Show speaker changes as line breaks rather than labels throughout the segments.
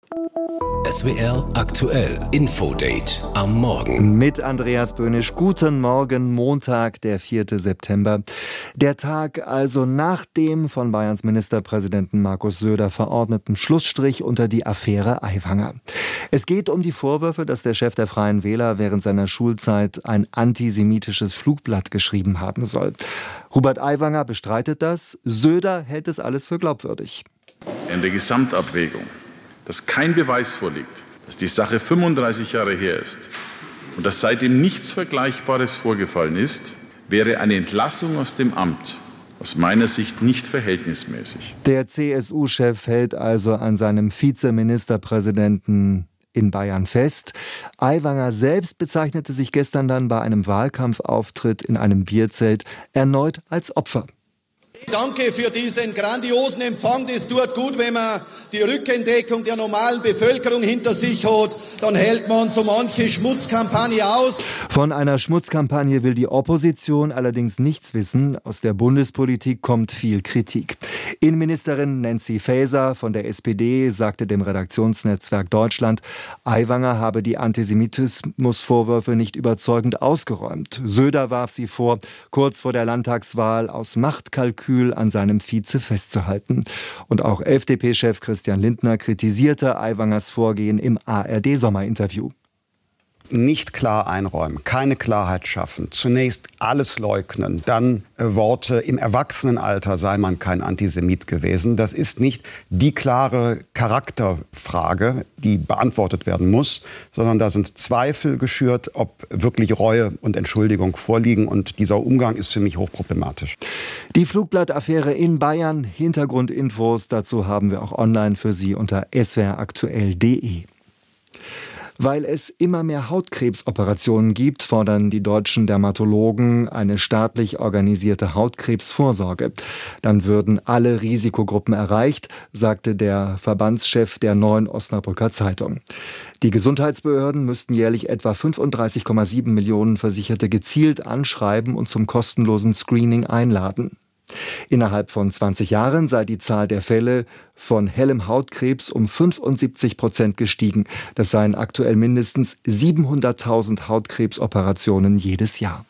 SWR aktuell Infodate am Morgen.
Mit Andreas Böhnisch. Guten Morgen, Montag, der 4. September. Der Tag also nach dem von Bayerns Ministerpräsidenten Markus Söder verordneten Schlussstrich unter die Affäre Aiwanger. Es geht um die Vorwürfe, dass der Chef der Freien Wähler während seiner Schulzeit ein antisemitisches Flugblatt geschrieben haben soll. Hubert Aiwanger bestreitet das. Söder hält es alles für glaubwürdig.
In der Gesamtabwägung, dass kein Beweis vorliegt, dass die Sache 35 Jahre her ist und dass seitdem nichts Vergleichbares vorgefallen ist, wäre eine Entlassung aus dem Amt aus meiner Sicht nicht verhältnismäßig.
Der CSU-Chef hält also an seinem Vizeministerpräsidenten in Bayern fest. Aiwanger selbst bezeichnete sich gestern dann bei einem Wahlkampfauftritt in einem Bierzelt erneut als Opfer.
Danke für diesen grandiosen Empfang. Das tut gut, wenn man die Rückendeckung der normalen Bevölkerung hinter sich hat. Dann hält man so manche Schmutzkampagne aus.
Von einer Schmutzkampagne will die Opposition allerdings nichts wissen. Aus der Bundespolitik kommt viel Kritik. Innenministerin Nancy Faeser von der SPD sagte dem Redaktionsnetzwerk Deutschland, Aiwanger habe die Antisemitismusvorwürfe nicht überzeugend ausgeräumt. Söder warf sie vor, kurz vor der Landtagswahl aus Machtkalkül an seinem Vize festzuhalten. Und auch FDP-Chef Christian Lindner kritisierte Aiwangers Vorgehen im ARD-Sommerinterview.
Nicht klar einräumen, keine Klarheit schaffen, zunächst alles leugnen, dann Worte, im Erwachsenenalter sei man kein Antisemit gewesen. Das ist nicht die klare Charakterfrage, die beantwortet werden muss, sondern da sind Zweifel geschürt, ob wirklich Reue und Entschuldigung vorliegen. Und dieser Umgang ist für mich hochproblematisch.
Die Flugblattaffäre in Bayern, Hintergrundinfos dazu haben wir auch online für Sie unter swraktuell.de. Weil es immer mehr Hautkrebsoperationen gibt, fordern die deutschen Dermatologen eine staatlich organisierte Hautkrebsvorsorge. Dann würden alle Risikogruppen erreicht, sagte der Verbandschef der Neuen Osnabrücker Zeitung. Die Gesundheitsbehörden müssten jährlich etwa 35,7 Millionen Versicherte gezielt anschreiben und zum kostenlosen Screening einladen. Innerhalb von 20 Jahren sei die Zahl der Fälle von hellem Hautkrebs um 75% gestiegen. Das seien aktuell mindestens 700.000 Hautkrebsoperationen jedes Jahr.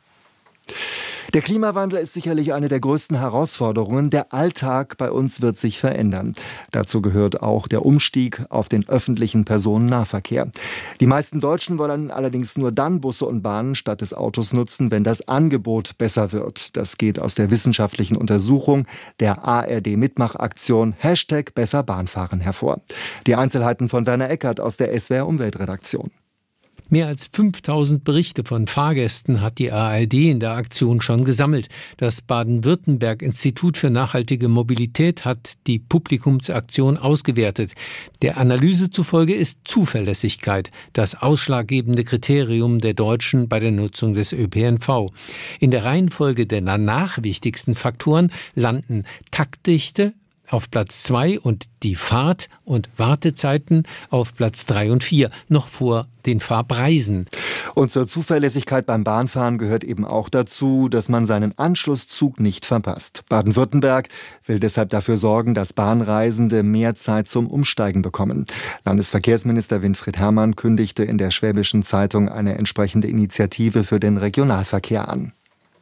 Der Klimawandel ist sicherlich eine der größten Herausforderungen. Der Alltag bei uns wird sich verändern. Dazu gehört auch der Umstieg auf den öffentlichen Personennahverkehr. Die meisten Deutschen wollen allerdings nur dann Busse und Bahnen statt des Autos nutzen, wenn das Angebot besser wird. Das geht aus der wissenschaftlichen Untersuchung der ARD-Mitmachaktion #BesserBahnfahren hervor. Die Einzelheiten von Werner Eckert aus der SWR Umweltredaktion.
Mehr als 5000 Berichte von Fahrgästen hat die ARD in der Aktion schon gesammelt. Das Baden-Württemberg-Institut für nachhaltige Mobilität hat die Publikumsaktion ausgewertet. Der Analyse zufolge ist Zuverlässigkeit das ausschlaggebende Kriterium der Deutschen bei der Nutzung des ÖPNV. In der Reihenfolge der danach wichtigsten Faktoren landen Taktdichte auf Platz 2 und die Fahrt- und Wartezeiten auf Platz 3 und 4, noch vor den Fahrpreisen.
Und zur Zuverlässigkeit beim Bahnfahren gehört eben auch dazu, dass man seinen Anschlusszug nicht verpasst. Baden-Württemberg will deshalb dafür sorgen, dass Bahnreisende mehr Zeit zum Umsteigen bekommen. Landesverkehrsminister Winfried Herrmann kündigte in der Schwäbischen Zeitung eine entsprechende Initiative für den Regionalverkehr an.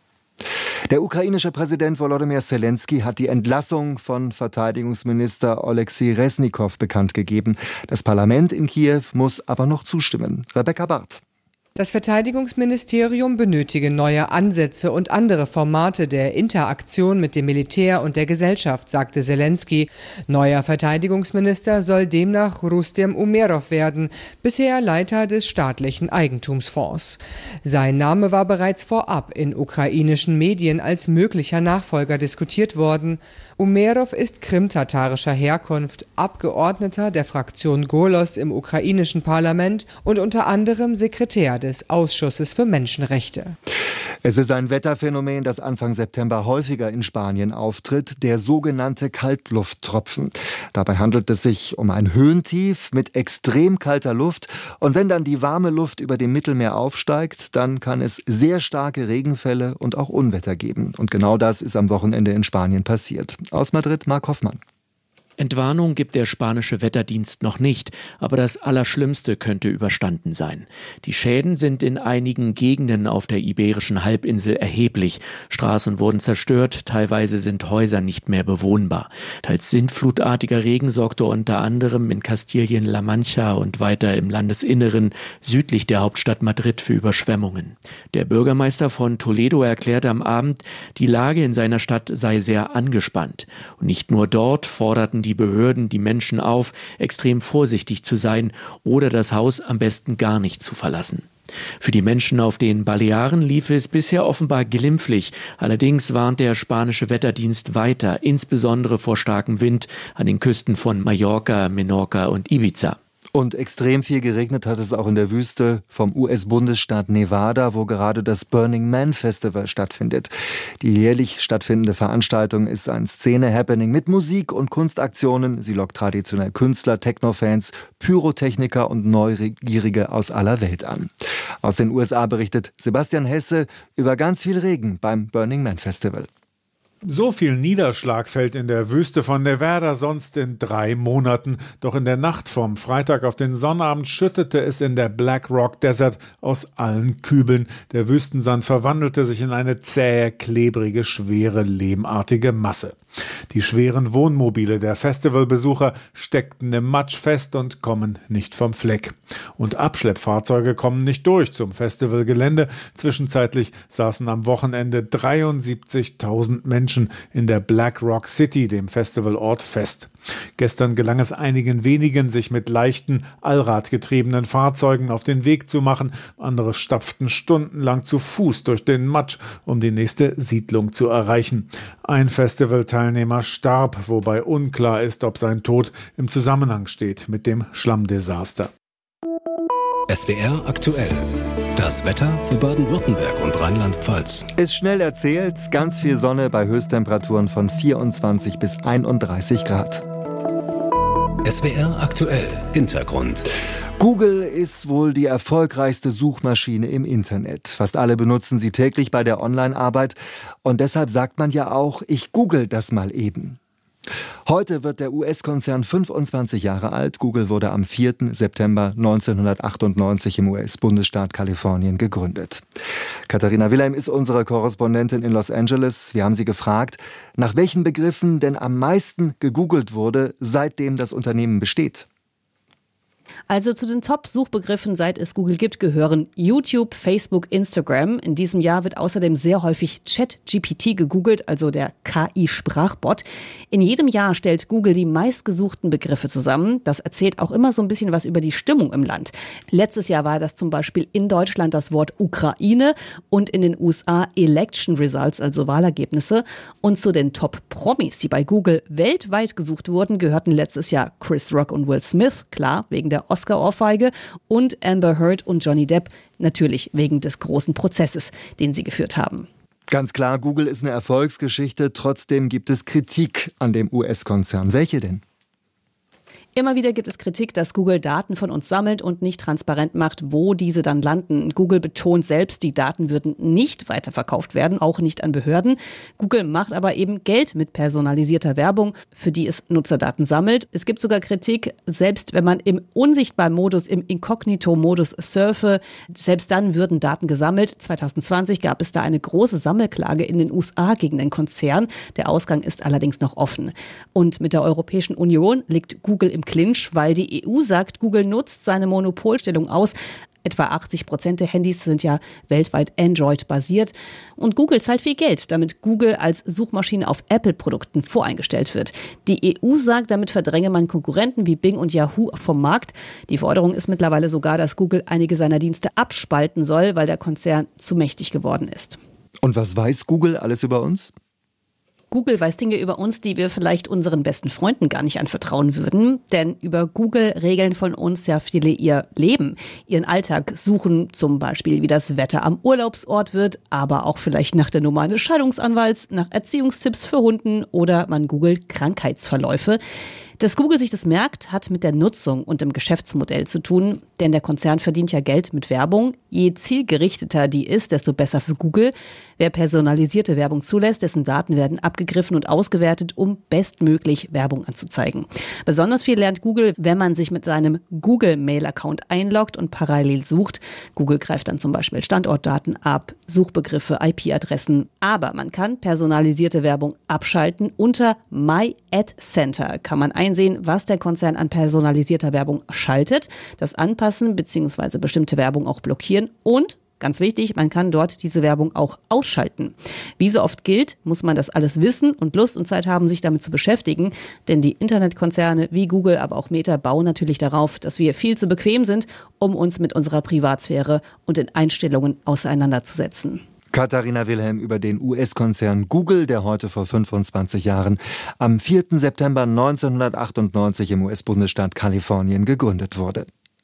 Der ukrainische Präsident Volodymyr Zelensky hat die Entlassung von Verteidigungsminister Oleksiy Resnikow bekannt gegeben. Das Parlament in Kiew muss aber noch zustimmen. Rebecca Barth.
Das Verteidigungsministerium benötige neue Ansätze und andere Formate der Interaktion mit dem Militär und der Gesellschaft, sagte Zelensky. Neuer Verteidigungsminister soll demnach Rustem Umerov werden, bisher Leiter des staatlichen Eigentumsfonds. Sein Name war bereits vorab in ukrainischen Medien als möglicher Nachfolger diskutiert worden. Umerov ist krimtatarischer Herkunft, Abgeordneter der Fraktion Golos im ukrainischen Parlament und unter anderem Sekretär des Ausschusses für Menschenrechte.
Es ist ein Wetterphänomen, das Anfang September häufiger in Spanien auftritt, der sogenannte Kaltlufttropfen. Dabei handelt es sich um ein Höhentief mit extrem kalter Luft. Und wenn dann die warme Luft über dem Mittelmeer aufsteigt, dann kann es sehr starke Regenfälle und auch Unwetter geben. Und genau das ist am Wochenende in Spanien passiert. Aus Madrid, Marc Hoffmann.
Entwarnung gibt der spanische Wetterdienst noch nicht, aber das Allerschlimmste könnte überstanden sein. Die Schäden sind in einigen Gegenden auf der Iberischen Halbinsel erheblich. Straßen wurden zerstört, teilweise sind Häuser nicht mehr bewohnbar. Teils sintflutartiger Regen sorgte unter anderem in Kastilien-La Mancha und weiter im Landesinneren südlich der Hauptstadt Madrid für Überschwemmungen. Der Bürgermeister von Toledo erklärte am Abend, die Lage in seiner Stadt sei sehr angespannt. Und nicht nur dort forderten die Behörden die Menschen auf, extrem vorsichtig zu sein oder das Haus am besten gar nicht zu verlassen. Für die Menschen auf den Balearen lief es bisher offenbar glimpflich. Allerdings warnt der spanische Wetterdienst weiter, insbesondere vor starkem Wind an den Küsten von Mallorca, Menorca und Ibiza.
Und extrem viel geregnet hat es auch in der Wüste vom US-Bundesstaat Nevada, wo gerade das Burning Man Festival stattfindet. Die jährlich stattfindende Veranstaltung ist ein Szene-Happening mit Musik und Kunstaktionen. Sie lockt traditionell Künstler, Techno-Fans, Pyrotechniker und Neugierige aus aller Welt an. Aus den USA berichtet Sebastian Hesse über ganz viel Regen beim Burning Man Festival.
So viel Niederschlag fällt in der Wüste von Nevada sonst in 3 Monaten. Doch in der Nacht vom Freitag auf den Sonnabend schüttete es in der Black Rock Desert aus allen Kübeln. Der Wüstensand verwandelte sich in eine zähe, klebrige, schwere, lehmartige Masse. Die schweren Wohnmobile der Festivalbesucher steckten im Matsch fest und kommen nicht vom Fleck. Und Abschleppfahrzeuge kommen nicht durch zum Festivalgelände. Zwischenzeitlich saßen am Wochenende 73.000 Menschen in der Black Rock City, dem Festivalort, fest. Gestern gelang es einigen wenigen, sich mit leichten, allradgetriebenen Fahrzeugen auf den Weg zu machen. Andere stapften stundenlang zu Fuß durch den Matsch, um die nächste Siedlung zu erreichen. Ein Festivalteilnehmer starb, wobei unklar ist, ob sein Tod im Zusammenhang steht mit dem Schlammdesaster.
SWR aktuell. Das Wetter für Baden-Württemberg und Rheinland-Pfalz.
Ist schnell erzählt, ganz viel Sonne bei Höchsttemperaturen von 24 bis 31 Grad.
SWR aktuell. Hintergrund.
Google ist wohl die erfolgreichste Suchmaschine im Internet. Fast alle benutzen sie täglich bei der Online-Arbeit. Und deshalb sagt man ja auch, ich google das mal eben. Heute wird der US-Konzern 25 Jahre alt. Google wurde am 4. September 1998 im US-Bundesstaat Kalifornien gegründet. Katharina Wilhelm ist unsere Korrespondentin in Los Angeles. Wir haben sie gefragt, nach welchen Begriffen denn am meisten gegoogelt wurde, seitdem das Unternehmen besteht.
Also zu den Top-Suchbegriffen, seit es Google gibt, gehören YouTube, Facebook, Instagram. In diesem Jahr wird außerdem sehr häufig ChatGPT gegoogelt, also der KI-Sprachbot. In jedem Jahr stellt Google die meistgesuchten Begriffe zusammen. Das erzählt auch immer so ein bisschen was über die Stimmung im Land. Letztes Jahr war das zum Beispiel in Deutschland das Wort Ukraine und in den USA Election Results, also Wahlergebnisse. Und zu den Top-Promis, die bei Google weltweit gesucht wurden, gehörten letztes Jahr Chris Rock und Will Smith, klar, wegen der Oscar-Ohrfeige, und Amber Heard und Johnny Depp, natürlich wegen des großen Prozesses, den sie geführt haben.
Ganz klar, Google ist eine Erfolgsgeschichte, trotzdem gibt es Kritik an dem US-Konzern. Welche denn?
Immer wieder gibt es Kritik, dass Google Daten von uns sammelt und nicht transparent macht, wo diese dann landen. Google betont selbst, die Daten würden nicht weiterverkauft werden, auch nicht an Behörden. Google macht aber eben Geld mit personalisierter Werbung, für die es Nutzerdaten sammelt. Es gibt sogar Kritik, selbst wenn man im unsichtbaren Modus, im Inkognito-Modus surfe, selbst dann würden Daten gesammelt. 2020 gab es da eine große Sammelklage in den USA gegen den Konzern. Der Ausgang ist allerdings noch offen. Und mit der Europäischen Union liegt Google im Clinch, weil die EU sagt, Google nutzt seine Monopolstellung aus. Etwa 80% der Handys sind ja weltweit Android-basiert. Und Google zahlt viel Geld, damit Google als Suchmaschine auf Apple-Produkten voreingestellt wird. Die EU sagt, damit verdränge man Konkurrenten wie Bing und Yahoo vom Markt. Die Forderung ist mittlerweile sogar, dass Google einige seiner Dienste abspalten soll, weil der Konzern zu mächtig geworden ist.
Und was weiß Google alles über uns?
Google weiß Dinge über uns, die wir vielleicht unseren besten Freunden gar nicht anvertrauen würden. Denn über Google regeln von uns ja viele ihr Leben, ihren Alltag, suchen zum Beispiel, wie das Wetter am Urlaubsort wird, aber auch vielleicht nach der Nummer eines Scheidungsanwalts, nach Erziehungstipps für Hunden oder man googelt Krankheitsverläufe. Dass Google sich das merkt, hat mit der Nutzung und dem Geschäftsmodell zu tun, denn der Konzern verdient ja Geld mit Werbung. Je zielgerichteter die ist, desto besser für Google. Wer personalisierte Werbung zulässt, dessen Daten werden abgegriffen und ausgewertet, um bestmöglich Werbung anzuzeigen. Besonders viel lernt Google, wenn man sich mit seinem Google-Mail-Account einloggt und parallel sucht. Google greift dann zum Beispiel Standortdaten ab, Suchbegriffe, IP-Adressen. Aber man kann personalisierte Werbung abschalten. Unter My Ad Center kann man einsehen, was der Konzern an personalisierter Werbung schaltet, das anpassen bzw. bestimmte Werbung auch blockieren und ganz wichtig, man kann dort diese Werbung auch ausschalten. Wie so oft gilt, muss man das alles wissen und Lust und Zeit haben, sich damit zu beschäftigen. Denn die Internetkonzerne wie Google, aber auch Meta bauen natürlich darauf, dass wir viel zu bequem sind, um uns mit unserer Privatsphäre und den Einstellungen auseinanderzusetzen.
Katharina Wilhelm über den US-Konzern Google, der heute vor 25 Jahren am 4. September 1998 im US-Bundesstaat Kalifornien gegründet wurde.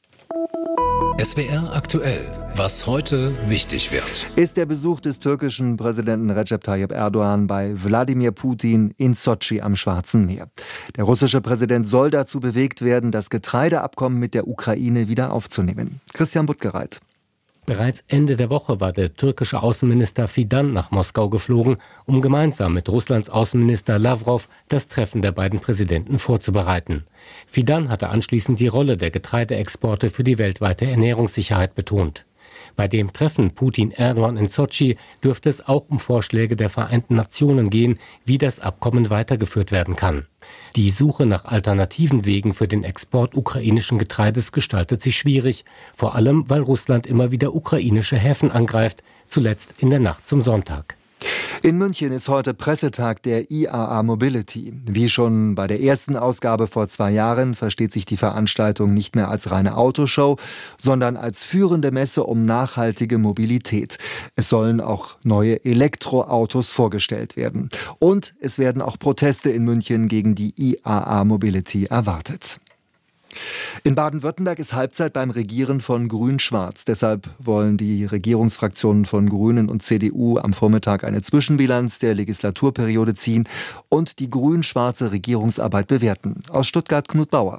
SWR aktuell. Was heute wichtig wird.
Ist der Besuch des türkischen Präsidenten Recep Tayyip Erdogan bei Wladimir Putin in Sotschi am Schwarzen Meer. Der russische Präsident soll dazu bewegt werden, das Getreideabkommen mit der Ukraine wieder aufzunehmen. Christian Buttgereit.
Bereits Ende der Woche war der türkische Außenminister Fidan nach Moskau geflogen, um gemeinsam mit Russlands Außenminister Lavrov das Treffen der beiden Präsidenten vorzubereiten. Fidan hatte anschließend die Rolle der Getreideexporte für die weltweite Ernährungssicherheit betont. Bei dem Treffen Putin-Erdogan in Sotschi dürfte es auch um Vorschläge der Vereinten Nationen gehen, wie das Abkommen weitergeführt werden kann. Die Suche nach alternativen Wegen für den Export ukrainischen Getreides gestaltet sich schwierig, vor allem weil Russland immer wieder ukrainische Häfen angreift, zuletzt in der Nacht zum Sonntag.
In München ist heute Pressetag der IAA Mobility. Wie schon bei der ersten Ausgabe vor 2 Jahren versteht sich die Veranstaltung nicht mehr als reine Autoshow, sondern als führende Messe um nachhaltige Mobilität. Es sollen auch neue Elektroautos vorgestellt werden. Und es werden auch Proteste in München gegen die IAA Mobility erwartet. In Baden-Württemberg ist Halbzeit beim Regieren von Grün-Schwarz. Deshalb wollen die Regierungsfraktionen von Grünen und CDU am Vormittag eine Zwischenbilanz der Legislaturperiode ziehen und die grün-schwarze Regierungsarbeit bewerten. Aus Stuttgart Knut Bauer.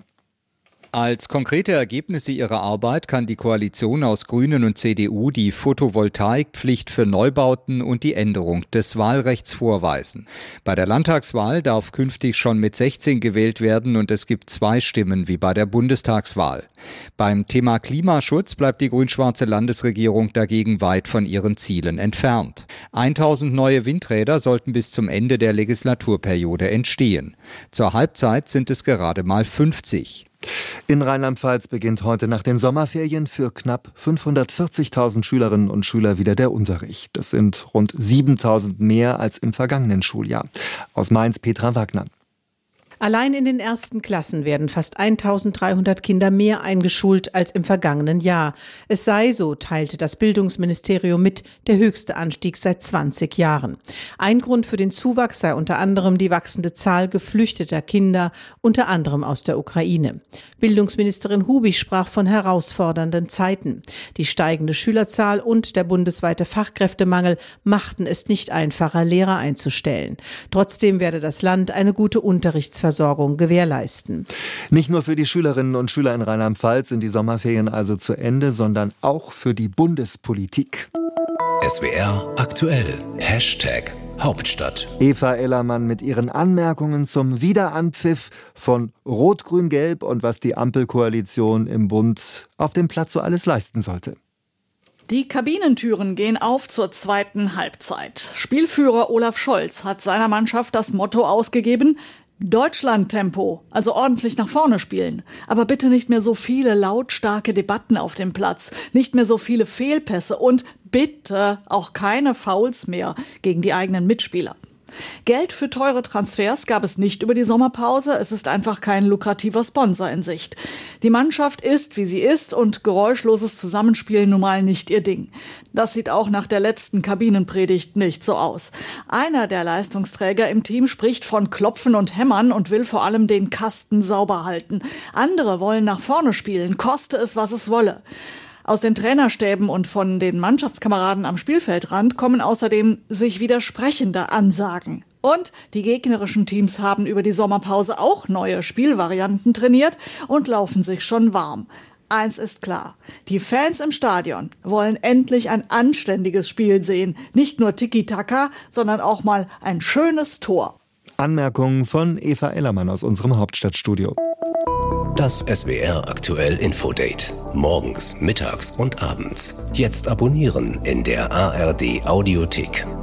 Als konkrete Ergebnisse ihrer Arbeit kann die Koalition aus Grünen und CDU die Photovoltaikpflicht für Neubauten und die Änderung des Wahlrechts vorweisen. Bei der Landtagswahl darf künftig schon mit 16 gewählt werden und es gibt 2 Stimmen wie bei der Bundestagswahl. Beim Thema Klimaschutz bleibt die grün-schwarze Landesregierung dagegen weit von ihren Zielen entfernt. 1000 neue Windräder sollten bis zum Ende der Legislaturperiode entstehen. Zur Halbzeit sind es gerade mal 50.
In Rheinland-Pfalz beginnt heute nach den Sommerferien für knapp 540.000 Schülerinnen und Schüler wieder der Unterricht. Das sind rund 7.000 mehr als im vergangenen Schuljahr. Aus Mainz Petra Wagner.
Allein in den ersten Klassen werden fast 1.300 Kinder mehr eingeschult als im vergangenen Jahr. Es sei, so teilte das Bildungsministerium mit, der höchste Anstieg seit 20 Jahren. Ein Grund für den Zuwachs sei unter anderem die wachsende Zahl geflüchteter Kinder, unter anderem aus der Ukraine. Bildungsministerin Hubich sprach von herausfordernden Zeiten. Die steigende Schülerzahl und der bundesweite Fachkräftemangel machten es nicht einfacher, Lehrer einzustellen. Trotzdem werde das Land eine gute Unterrichtsversorgung gewährleisten.
Nicht nur für die Schülerinnen und Schüler in Rheinland-Pfalz sind die Sommerferien also zu Ende, sondern auch für die Bundespolitik.
SWR aktuell. #Hauptstadt.
Eva Ellermann mit ihren Anmerkungen zum Wiederanpfiff von Rot-Grün-Gelb und was die Ampelkoalition im Bund auf dem Platz so alles leisten sollte.
Die Kabinentüren gehen auf zur zweiten Halbzeit. Spielführer Olaf Scholz hat seiner Mannschaft das Motto ausgegeben: Deutschland-Tempo, also ordentlich nach vorne spielen. Aber bitte nicht mehr so viele lautstarke Debatten auf dem Platz, nicht mehr so viele Fehlpässe und bitte auch keine Fouls mehr gegen die eigenen Mitspieler. Geld für teure Transfers gab es nicht über die Sommerpause. Es ist einfach kein lukrativer Sponsor in Sicht. Die Mannschaft ist, wie sie ist, und geräuschloses Zusammenspiel nun mal nicht ihr Ding. Das sieht auch nach der letzten Kabinenpredigt nicht so aus. Einer der Leistungsträger im Team spricht von Klopfen und Hämmern und will vor allem den Kasten sauber halten. Andere wollen nach vorne spielen, koste es, was es wolle. Aus den Trainerstäben und von den Mannschaftskameraden am Spielfeldrand kommen außerdem sich widersprechende Ansagen. Und die gegnerischen Teams haben über die Sommerpause auch neue Spielvarianten trainiert und laufen sich schon warm. Eins ist klar, die Fans im Stadion wollen endlich ein anständiges Spiel sehen. Nicht nur Tiki-Taka, sondern auch mal ein schönes Tor.
Anmerkungen von Eva Ellermann aus unserem Hauptstadtstudio.
Das SWR aktuell Infodate. Morgens, mittags und abends. Jetzt abonnieren in der ARD Audiothek.